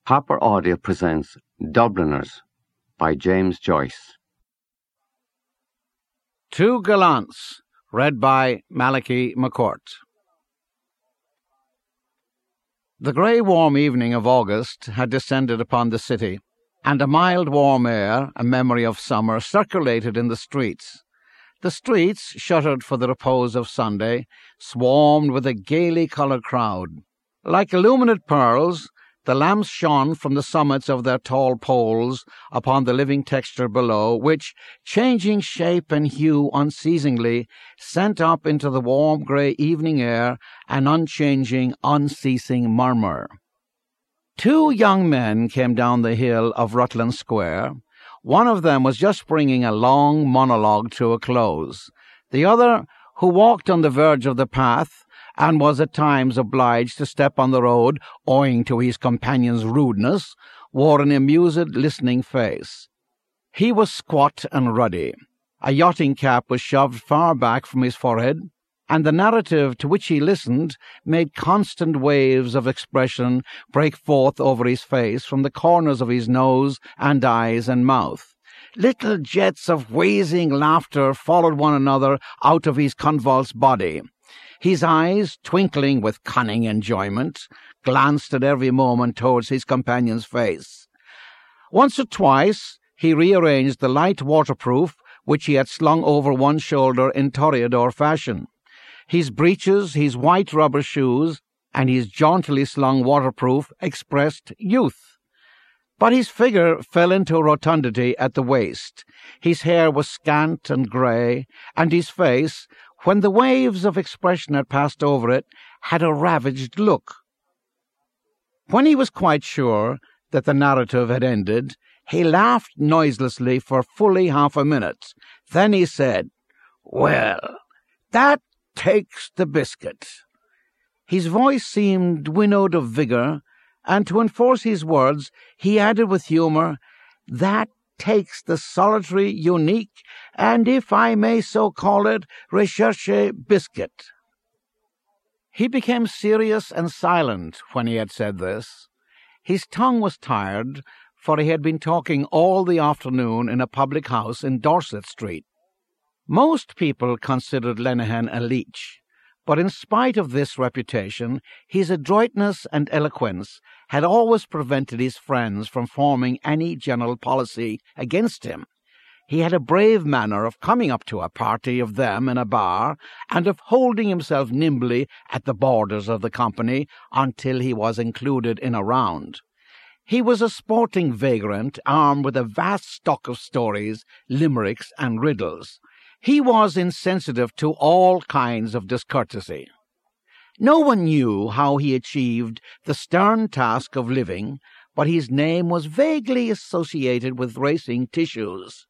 Popper Audio presents Dubliners by James Joyce. Two Gallants, read by Malachi McCourt. The grey warm evening of August had descended upon the city, and a mild warm air, a memory of summer, circulated in the streets. The streets, shuttered for the repose of Sunday, swarmed with a gaily coloured crowd. Like illumined pearls, the lamps shone from the summits of their tall poles upon the living texture below, which, changing shape and hue unceasingly, sent up into the warm grey evening air an unchanging, unceasing murmur. Two young men came down the hill of Rutland Square. One of them was just bringing a long monologue to a close. The other, who walked on the verge of the path, and was at times obliged to step on the road owing to his companion's rudeness, wore an amused, listening face. He was squat and ruddy. A yachting cap was shoved far back from his forehead, and the narrative to which he listened made constant waves of expression break forth over his face from the corners of his nose and eyes and mouth. Little jets of wheezing laughter followed one another out of his convulsed body. His eyes, twinkling with cunning enjoyment, glanced at every moment towards his companion's face. Once or twice he rearranged the light waterproof which he had slung over one shoulder in toreador fashion. His breeches, his white rubber shoes, and his jauntily slung waterproof expressed youth. But his figure fell into rotundity at the waist. His hair was scant and grey, and his face, when the waves of expression had passed over it, had a ravaged look. When he was quite sure that the narrative had ended, he laughed noiselessly for fully half a minute. Then he said, "Well, that takes the biscuit." His voice seemed winnowed of vigour, and to enforce his words, he added with humour, "That takes the solitary, unique, and, if I may so call it, recherche biscuit." He became serious and silent when he had said this. His tongue was tired, for he had been talking all the afternoon in a public house in Dorset Street. Most people considered Lenihan a leech, but in spite of this reputation, his adroitness and eloquence had always prevented his friends from forming any general policy against him. He had a brave manner of coming up to a party of them in a bar, and of holding himself nimbly at the borders of the company until he was included in a round. He was a sporting vagrant, armed with a vast stock of stories, limericks, and riddles. He was insensitive to all kinds of discourtesy. No one knew how he achieved the stern task of living, but his name was vaguely associated with racing tissues.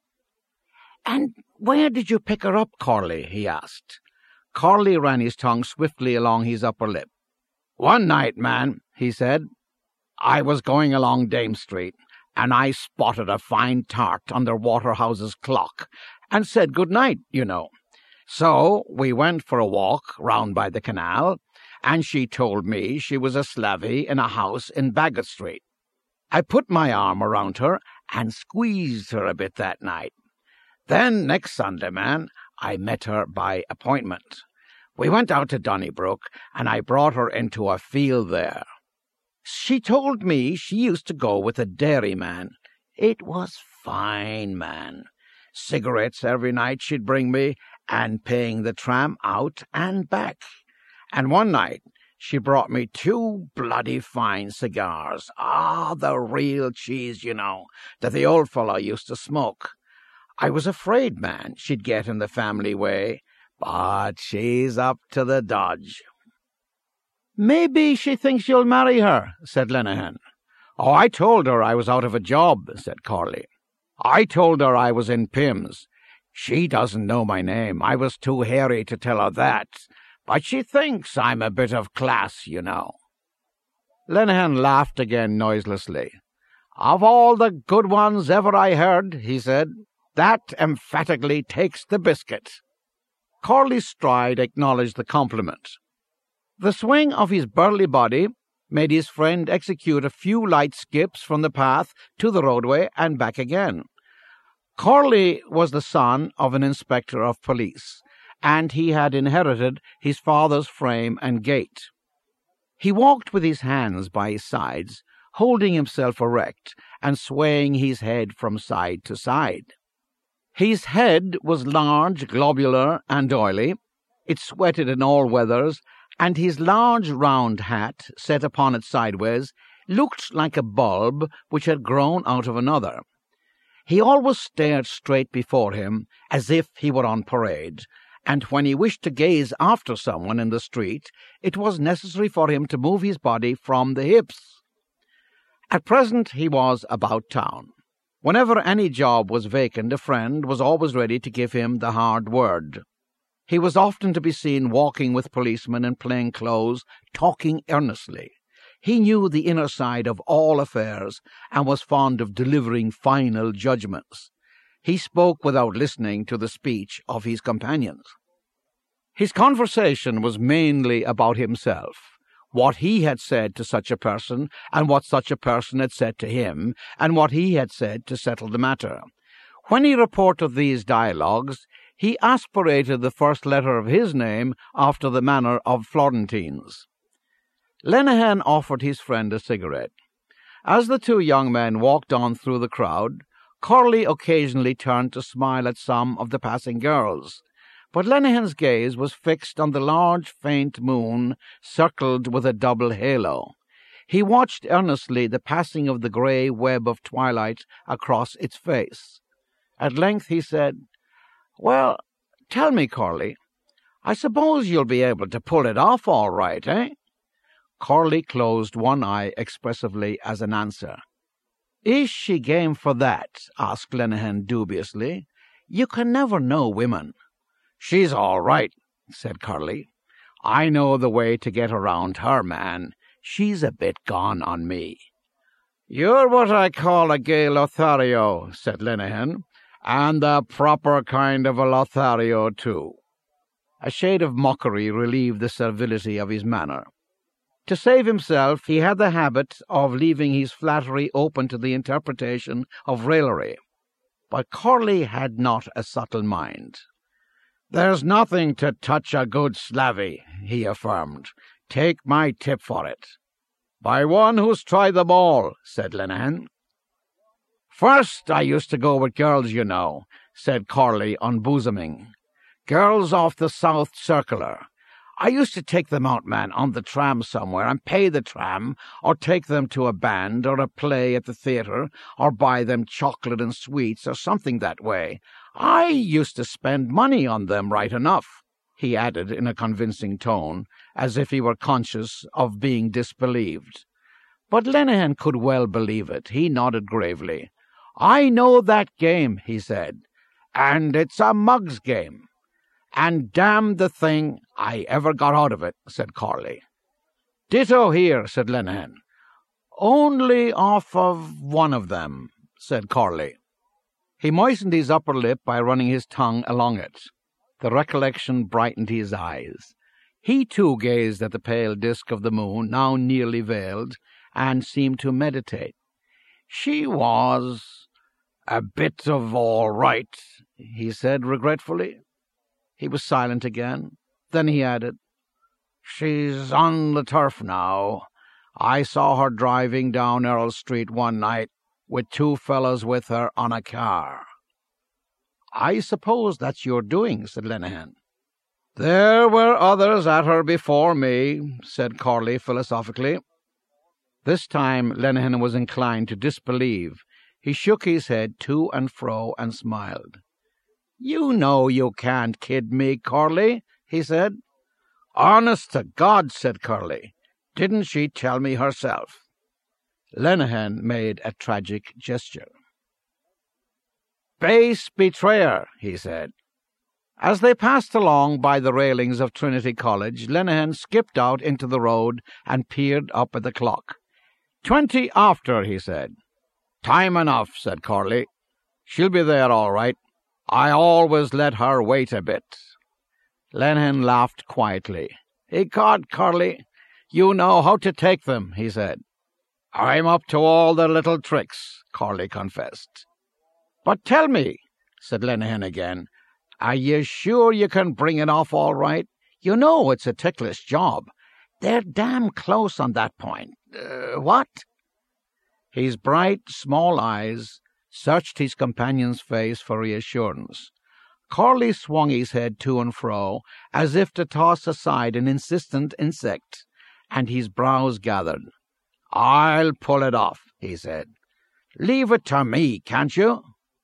"And where did you pick her up, Corley?" he asked. Corley ran his tongue swiftly along his upper lip. "One night, man," he said, "I was going along Dame Street, and I spotted a fine tart under Waterhouse's clock, and said good night, you know. So we went for a walk round by the canal, and she told me she was a slavey in a house in Baggot Street. I put my arm around her and squeezed her a bit that night. Then next Sunday, man, I met her by appointment. We went out to Donnybrook, and I brought her into a field there. She told me she used to go with a dairyman. It was fine, man. Cigarettes every night she'd bring me, and paying the tram out and back. And one night she brought me 2 bloody fine cigars. The real cheese, you know, that the old fellow used to smoke. I was afraid, man, she'd get in the family way, but she's up to the dodge." "Maybe she thinks you'll marry her," said Lenihan. "Oh, I told her I was out of a job," said Corley. "I told her I was in Pimm's. She doesn't know my name. I was too hairy to tell her that. But she thinks I'm a bit of class, you know." Lenihan laughed again noiselessly. "Of all the good ones ever I heard," he said, "that emphatically takes the biscuit." Corley's stride acknowledged the compliment. The swing of his burly body made his friend execute a few light skips from the path to the roadway and back again. Corley was the son of an inspector of police, and he had inherited his father's frame and gait. He walked with his hands by his sides, holding himself erect and swaying his head from side to side. His head was large, globular, and oily. It sweated in all weathers, and his large round hat, set upon it sideways, looked like a bulb which had grown out of another. He always stared straight before him, as if he were on parade, and when he wished to gaze after someone in the street, it was necessary for him to move his body from the hips. At present he was about town. Whenever any job was vacant, a friend was always ready to give him the hard word. He was often to be seen walking with policemen in plain clothes, talking earnestly. He knew the inner side of all affairs and was fond of delivering final judgments. He spoke without listening to the speech of his companions. His conversation was mainly about himself, what he had said to such a person, and what such a person had said to him, and what he had said to settle the matter. When he reported these dialogues, he aspirated the first letter of his name after the manner of Florentines. Lenehan offered his friend a cigarette. As the two young men walked on through the crowd, Corley occasionally turned to smile at some of the passing girls, but Lenehan's gaze was fixed on the large, faint moon circled with a double halo. He watched earnestly the passing of the grey web of twilight across its face. At length he said, "Well, tell me, Corley, I suppose you'll be able to pull it off all right, eh?" Corley closed one eye expressively as an answer. "Is she game for that?" asked Lenehan dubiously. "You can never know women." "She's all right," said Corley. "I know the way to get around her, man. She's a bit gone on me." "You're what I call a gay Lothario," said Lenehan, "and the proper kind of a Lothario, too." A shade of mockery relieved the servility of his manner. To save himself, he had the habit of leaving his flattery open to the interpretation of raillery. But Corley had not a subtle mind. "There's nothing to touch a good slavey," he affirmed. "Take my tip for it." "By one who's tried them all," said Lenehan. "First I used to go with girls, you know," said Corley, unbosoming. "Girls off the South Circular. I used to take them out, man, on the tram somewhere, and pay the tram, or take them to a band or a play at the theatre, or buy them chocolate and sweets or something that way. I used to spend money on them right enough," he added in a convincing tone, as if he were conscious of being disbelieved. But Lenehan could well believe it. He nodded gravely. "I know that game," he said, "and it's a mug's game. And damn the thing I ever got out of it," said Corley. "Ditto here," said Lenehan. "Only off of one of them," said Corley. He moistened his upper lip by running his tongue along it. The recollection brightened his eyes. He too gazed at the pale disk of the moon, now nearly veiled, and seemed to meditate. "She was a bit of all right," he said regretfully. He was silent again. Then he added, "She's on the turf now. I saw her driving down Earl Street one night with two fellows with her on a car." "I suppose that's your doing," said Lenehan. "There were others at her before me," said Corley philosophically. This time Lenehan was inclined to disbelieve. He shook his head to and fro and smiled. "You know you can't kid me, Corley," he said. "Honest to God," said Corley. "Didn't she tell me herself?" Lenehan made a tragic gesture. "Base betrayer," he said. As they passed along by the railings of Trinity College, Lenehan skipped out into the road and peered up at the clock. 20 after, he said. "Time enough," said Corley. "She'll be there all right. I always let her wait a bit." Lenehan laughed quietly. "Ecod, Corley, You know how to take them, he said. I'm up to all the little tricks, Corley confessed. But tell me, said Lenihan again, are you sure you can bring it off all right? You know it's a ticklish job. They're damn close on that point. What? His bright, small eyes searched his companion's face for reassurance. Corley swung his head to and fro, as if to toss aside an insistent insect, and his brows gathered. I'll pull it off, he said. Leave it to me, can't you?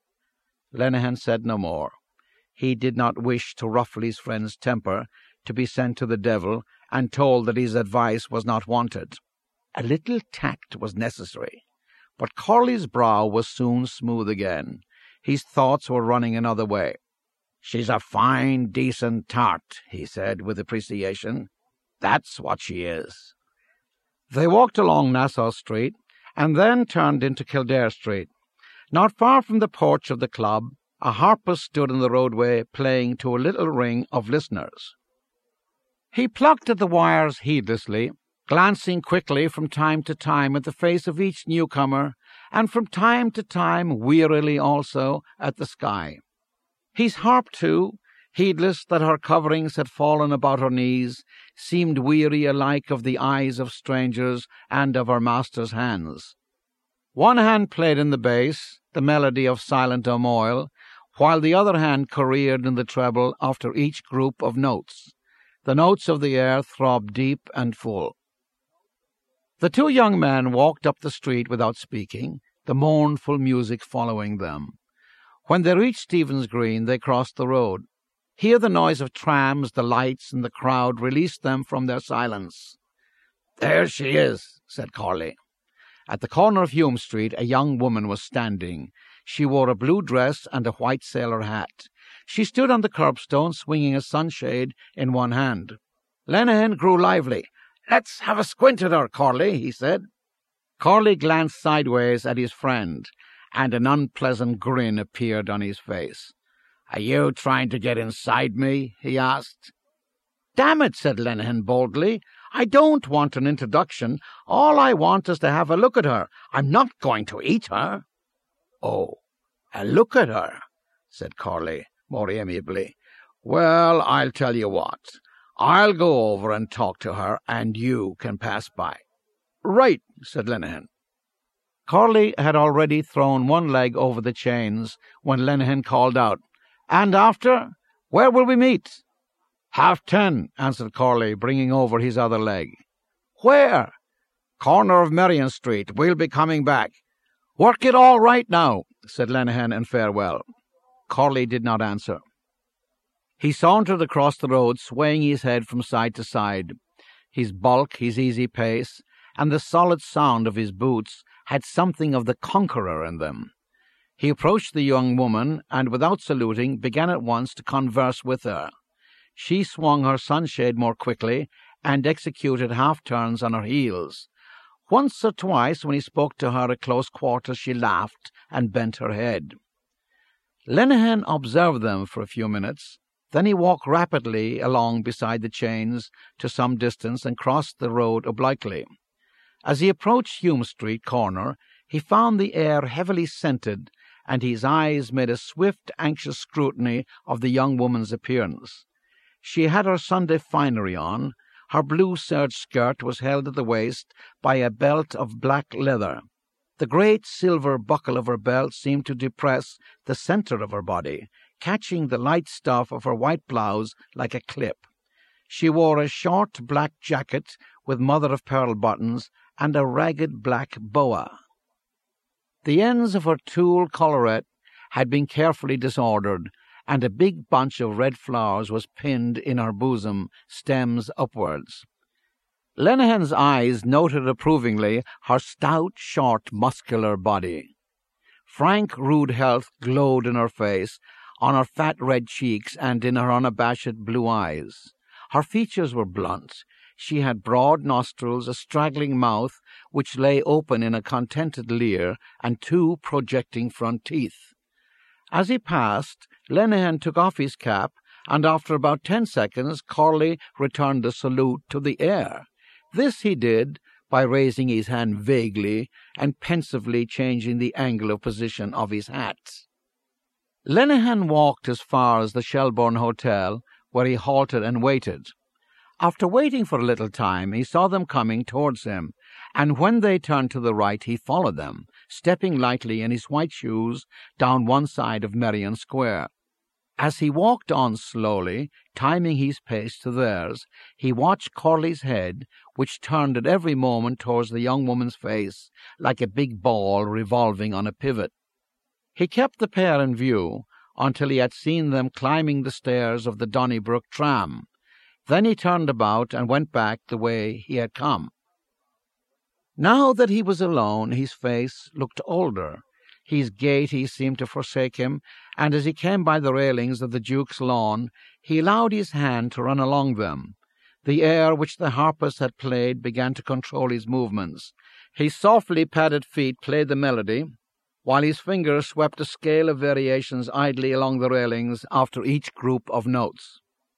Lenihan said no more. He did not wish to ruffle his friend's temper, to be sent to the devil and told that his advice was not wanted. A little tact was necessary. But Corley's brow was soon smooth again. His thoughts were running another way. She's a fine, decent tart, he said with appreciation. That's what she is. They walked along Nassau Street and then turned into Kildare Street. Not far from the porch of the club, a harpist stood in the roadway playing to a little ring of listeners. He plucked at the wires heedlessly, glancing quickly from time to time at the face of each newcomer, and from time to time wearily also at the sky. His harp, too, heedless that her coverings had fallen about her knees, seemed weary alike of the eyes of strangers and of her master's hands. One hand played in the bass, the melody of Silent O'Moyle, while the other hand careered in the treble after each group of notes. The notes of the air throbbed deep and full. The two young men walked up the street without speaking, the mournful music following them. When they reached Stephen's Green, they crossed the road. Here the noise of trams, the lights, and the crowd released them from their silence. "There she is," said Corley. At the corner of Hume Street, a young woman was standing. She wore a blue dress and a white sailor hat. She stood on the curbstone, swinging a sunshade in one hand. Lenihan grew lively. "Let's have a squint at her, Corley," he said. Corley glanced sideways at his friend, and an unpleasant grin appeared on his face. "Are you trying to get inside me?" he asked. "Damn it," said Lenihan boldly. "I don't want an introduction. All I want is to have a look at her. I'm not going to eat her." "Oh, a look at her," said Corley, more amiably. "Well, I'll tell you what. I'll go over and talk to her, and you can pass by." "Right," said Lenihan. Corley had already thrown one leg over the chains when Lenihan called out, "And after? Where will we meet?" 10:30, answered Corley, bringing over his other leg. "Where?" "Corner of Merrion Street. We'll be coming back." "Work it all right now," said Lenihan in farewell. Corley did not answer. He sauntered across the road, swaying his head from side to side. His bulk, his easy pace, and the solid sound of his boots had something of the conqueror in them. He approached the young woman, and without saluting, began at once to converse with her. She swung her sunshade more quickly, and executed half-turns on her heels. Once or twice, when he spoke to her at close quarters, she laughed and bent her head. Lenihan observed them for a few minutes. Then he walked rapidly along beside the chains to some distance and crossed the road obliquely. As he approached Hume Street corner, he found the air heavily scented, and his eyes made a swift, anxious scrutiny of the young woman's appearance. She had her Sunday finery on. Her blue serge skirt was held at the waist by a belt of black leather. The great silver buckle of her belt seemed to depress the centre of her body, catching the light stuff of her white blouse like a clip. She wore a short black jacket with mother-of-pearl buttons and a ragged black boa. The ends of her tulle collarette had been carefully disordered, and a big bunch of red flowers was pinned in her bosom, stems upwards. Lenihan's eyes noted approvingly her stout, short, muscular body. Frank, rude health glowed in her face, on her fat red cheeks, and in her unabashed blue eyes. Her features were blunt. She had broad nostrils, a straggling mouth, which lay open in a contented leer, and two projecting front teeth. As he passed, Lenihan took off his cap, and after about 10 seconds Corley returned the salute to the air. This he did by raising his hand vaguely and pensively changing the angle of position of his hat. Lenihan walked as far as the Shelbourne Hotel, where he halted and waited. After waiting for a little time, he saw them coming towards him, and when they turned to the right, he followed them, stepping lightly in his white shoes down one side of Merrion Square. As he walked on slowly, timing his pace to theirs, he watched Corley's head, which turned at every moment towards the young woman's face, like a big ball revolving on a pivot. He kept the pair in view until he had seen them climbing the stairs of the Donnybrook tram. Then he turned about and went back the way he had come. Now that he was alone, his face looked older. His gaiety seemed to forsake him, and as he came by the railings of the Duke's lawn, he allowed his hand to run along them. The air which the harpist had played began to control his movements. His softly padded feet played the melody, while his fingers swept a scale of variations idly along the railings after each group of notes.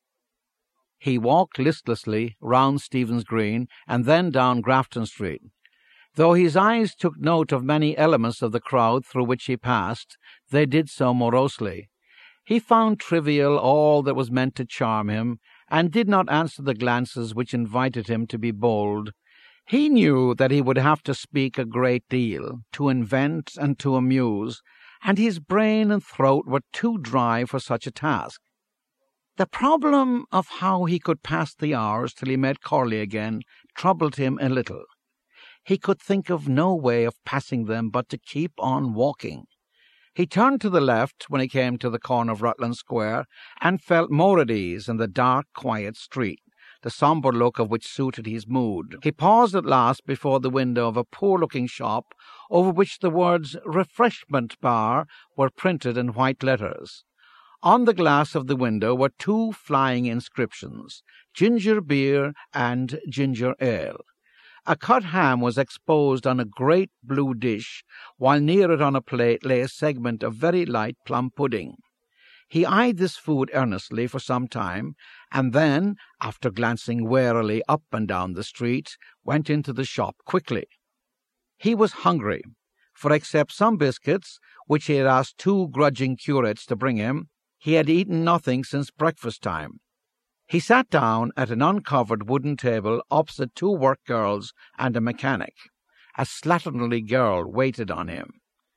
He walked listlessly round Stephen's Green and then down Grafton Street. Though his eyes took note of many elements of the crowd through which he passed, they did so morosely. He found trivial all that was meant to charm him, and did not answer the glances which invited him to be bold. He knew that he would have to speak a great deal, to invent and to amuse, and his brain and throat were too dry for such a task. The problem of how he could pass the hours till he met Corley again troubled him a little. He could think of no way of passing them but to keep on walking. He turned to the left when he came to the corner of Rutland Square, and felt more at ease in the dark, quiet street, the sombre look of which suited his mood. He paused at last before the window of a poor-looking shop, over which the words "Refreshment Bar" were printed in white letters. On the glass of the window were two flying inscriptions, "Ginger Beer" and "Ginger Ale." A cut ham was exposed on a great blue dish, while near it on a plate lay a segment of very light plum pudding. He eyed this food earnestly for some time, and then, after glancing warily up and down the street, went into the shop quickly. He was hungry, for except some biscuits, which he had asked two grudging curates to bring him, he had eaten nothing since breakfast time. He sat down at an uncovered wooden table opposite two work girls and a mechanic. A slatternly girl waited on him.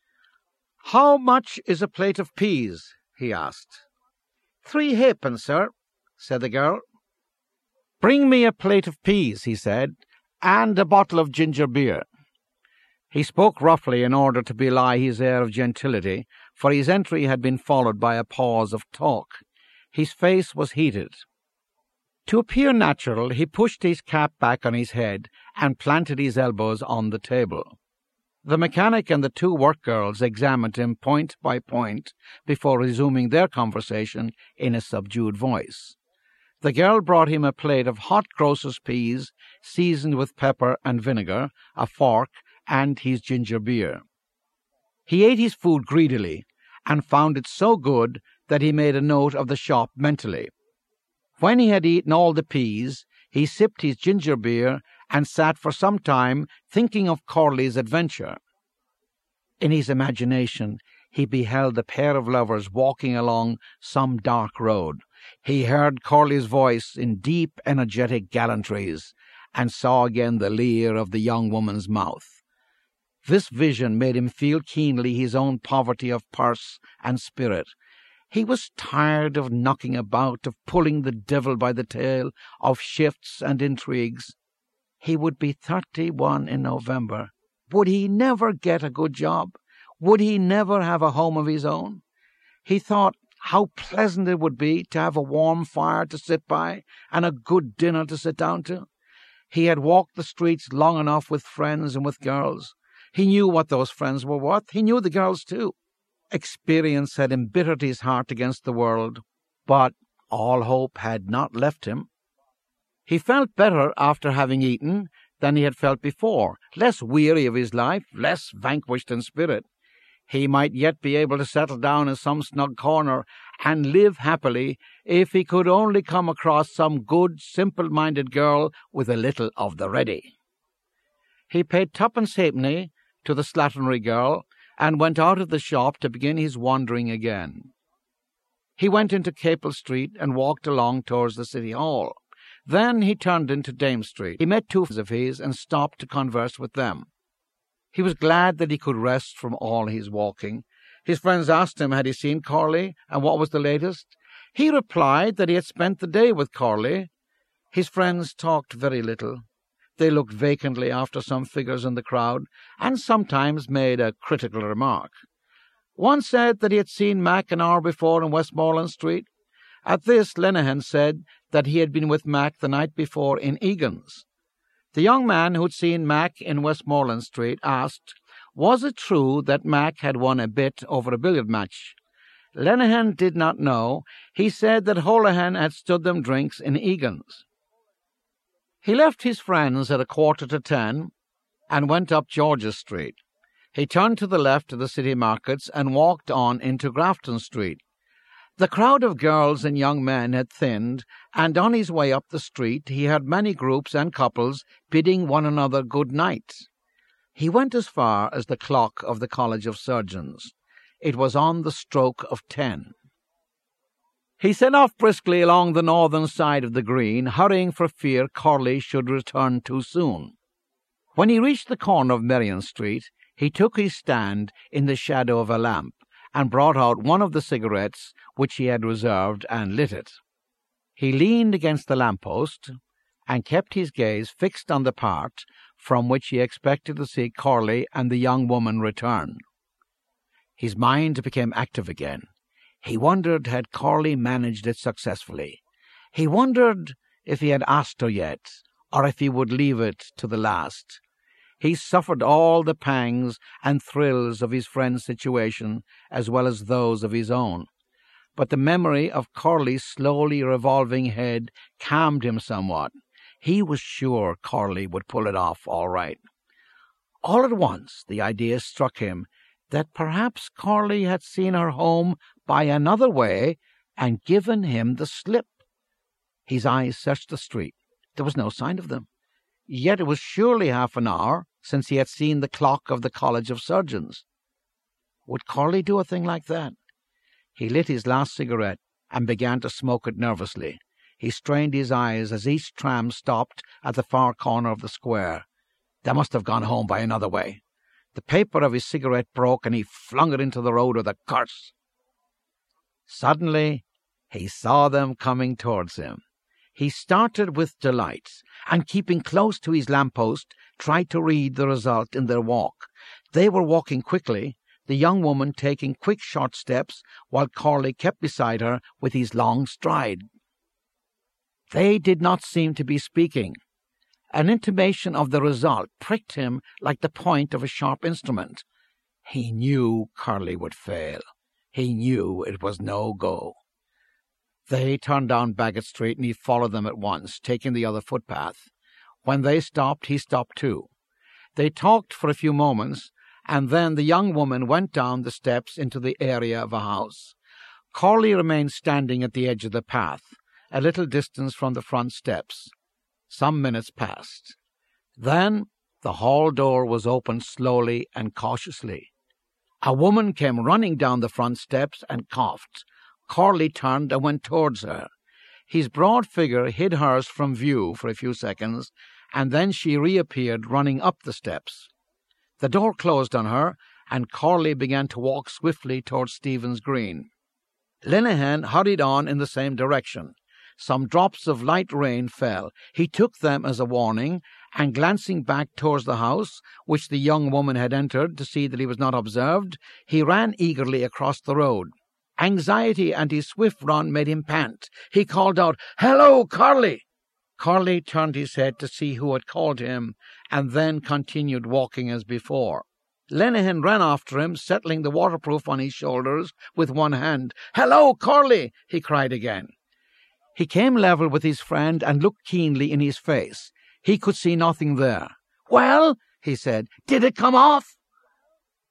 "How much is a plate of peas?" he asked. "3 halfpence, sir," said the girl. "Bring me a plate of peas," he said, "and a bottle of ginger beer." He spoke roughly in order to belie his air of gentility, for his entry had been followed by a pause of talk. His face was heated. To appear natural, he pushed his cap back on his head and planted his elbows on the table. The mechanic and the two work girls examined him point by point before resuming their conversation in a subdued voice. The girl brought him a plate of hot grocer's peas, seasoned with pepper and vinegar, a fork, and his ginger beer. He ate his food greedily, and found it so good that he made a note of the shop mentally. When he had eaten all the peas, he sipped his ginger beer and sat for some time thinking of Corley's adventure. In his imagination, he beheld a pair of lovers walking along some dark road. He heard Corley's voice in deep, energetic gallantries, and saw again the leer of the young woman's mouth. This vision made him feel keenly his own poverty of purse and spirit. He was tired of knocking about, of pulling the devil by the tail, of shifts and intrigues. He would be 31 in November. Would he never get a good job? Would he never have a home of his own? He thought how pleasant it would be to have a warm fire to sit by and a good dinner to sit down to. He had walked the streets long enough with friends and with girls. He knew what those friends were worth. He knew the girls too. Experience had embittered his heart against the world, but all hope had not left him. He felt better after having eaten than he had felt before, less weary of his life, less vanquished in spirit. He might yet be able to settle down in some snug corner and live happily if he could only come across some good, simple-minded girl with a little of the ready. He paid twopence halfpenny to the slatternly girl and went out of the shop to begin his wandering again. He went into Capel Street and walked along towards the City Hall. Then he turned into Dame Street. He met two friends of his and stopped to converse with them. He was glad that he could rest from all his walking. His friends asked him had he seen Corley and what was the latest. He replied that he had spent the day with Corley. His friends talked very little. They looked vacantly after some figures in the crowd and sometimes made a critical remark. One said that he had seen Mac an hour before in Westmoreland Street. At this, Lenehan said that he had been with Mac the night before in Egan's. The young man who had seen Mac in Westmoreland Street asked, was it true that Mac had won a bit over a billiard match? Lenehan did not know. He said that Holohan had stood them drinks in Egan's. He left his friends at 10:15 and went up George's Street. He turned to the left of the city markets and walked on into Grafton Street. The crowd of girls and young men had thinned, and on his way up the street he heard many groups and couples bidding one another good night. He went as far as the clock of the College of Surgeons. It was on the stroke of 10. He set off briskly along the northern side of the green, hurrying for fear Corley should return too soon. When he reached the corner of Merrion Street, he took his stand in the shadow of a lamp and brought out one of the cigarettes which he had reserved and lit it. He leaned against the lamp-post and kept his gaze fixed on the part from which he expected to see Corley and the young woman return. His mind became active again. He wondered had Corley managed it successfully. He wondered if he had asked her yet, or if he would leave it to the last. He suffered all the pangs and thrills of his friend's situation as well as those of his own. But the memory of Corley's slowly revolving head calmed him somewhat. He was sure Corley would pull it off all right. All at once the idea struck him that perhaps Corley had seen her home by another way and given him the slip. His eyes searched the street. There was no sign of them. Yet it was surely half an hour since he had seen the clock of the College of Surgeons. Would Corley do a thing like that? He lit his last cigarette and began to smoke it nervously. He strained his eyes as each tram stopped at the far corner of the square. They must have gone home by another way. The paper of his cigarette broke and he flung it into the road with a curse. Suddenly, he saw them coming towards him. He started with delight, and keeping close to his lamppost, tried to read the result in their walk. They were walking quickly, the young woman taking quick short steps, while Corley kept beside her with his long stride. They did not seem to be speaking. An intimation of the result pricked him like the point of a sharp instrument. He knew Corley would fail. He knew it was no go. They turned down Bagot Street, and he followed them at once, taking the other footpath. When they stopped, he stopped too. They talked for a few moments, and then the young woman went down the steps into the area of a house. Corley remained standing at the edge of the path, a little distance from the front steps. Some minutes passed. Then the hall door was opened slowly and cautiously. A woman came running down the front steps and coughed. Corley turned and went towards her. His broad figure hid hers from view for a few seconds, and then she reappeared running up the steps. The door closed on her, and Corley began to walk swiftly towards Stephen's Green. Lenehan hurried on in the same direction. Some drops of light rain fell. He took them as a warning, and glancing back towards the house, which the young woman had entered to see that he was not observed, he ran eagerly across the road. Anxiety and his swift run made him pant. He called out, "Hello, Corley!" Corley turned his head to see who had called him, and then continued walking as before. Lenehan ran after him, settling the waterproof on his shoulders with one hand. "Hello, Corley!" he cried again. He came level with his friend and looked keenly in his face. He could see nothing there. "Well," he said, "did it come off?"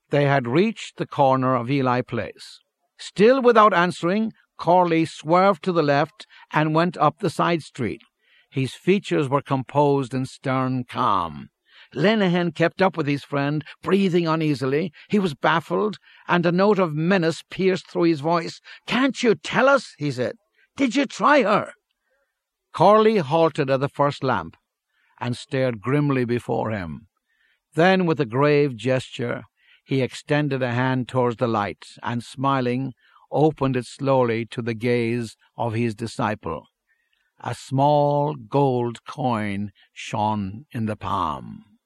They had reached the corner of Ely Place. Still without answering, Corley swerved to the left and went up the side street. His features were composed in stern calm. Lenihan kept up with his friend, breathing uneasily. He was baffled, and a note of menace pierced through his voice. "Can't you tell us?" he said. "Did you try her?" Corley halted at the first lamp and stared grimly before him. Then, with a grave gesture, he extended a hand towards the light and, smiling, opened it slowly to the gaze of his disciple. A small gold coin shone in the palm.